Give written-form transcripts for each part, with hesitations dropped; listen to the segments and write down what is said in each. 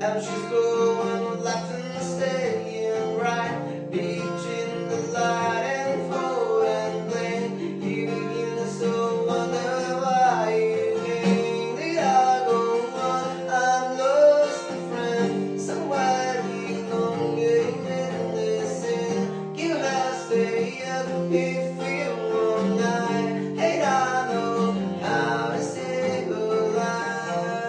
she's going left and staying right between the light and fold and blame. You begin to so wonder why you think that I go on. I'm lost a friend somewhere belonging in this sin. You have to stay up if you want. I hate I know how to save a life.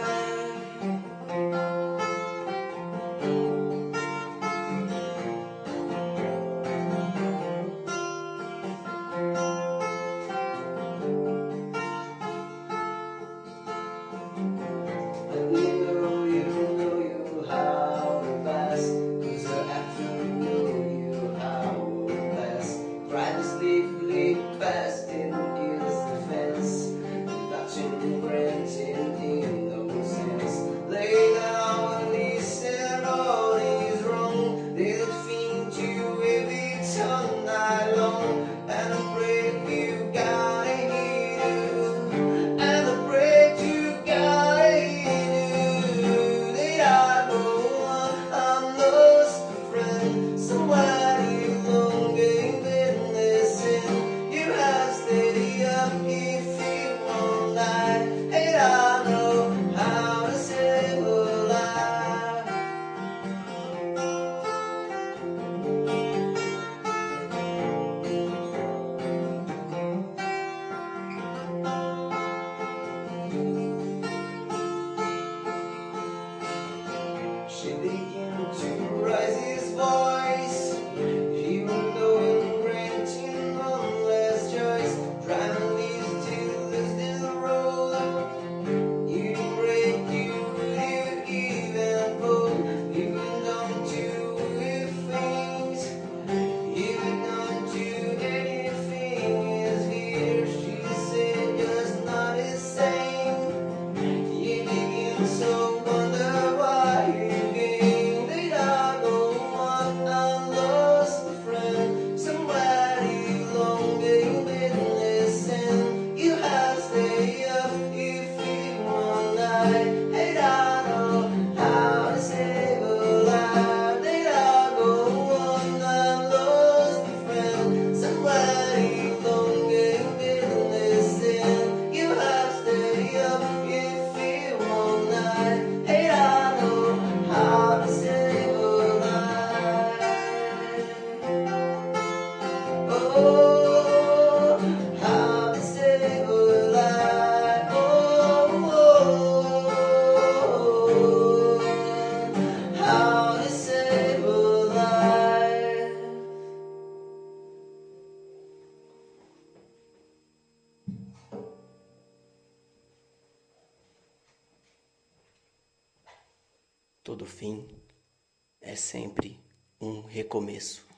And you know how to pass, 'cause after you how to pass. Try to sleep fast in his defense, touching granting in no sense. Lay down, listen, all is wrong. They don't think you every all night long, and I pray you gotta hear you, and I pray you gotta hear. Did I go on? I'm lost a friend somebody longing in this sin. You have to stay up if you want. And I know how to save a life. She began to raise his voice, even though in granting one last choice. Driving these two lives the road. You break, you even fold. Even don't do things. Even don't do anything is here. She said just not the same. You begin so wonder why you came. Did I go on? I'm lost a friend somebody longing in this sin. You have to stay up if you want. And I know how to save a life. Did I go on? I'm lost a friend somebody longing in this sin. You have to stay up if you want. And I know how to save a life. Oh, how to save a life. Oh, how to save a life. Todo fim é sempre um recomeço.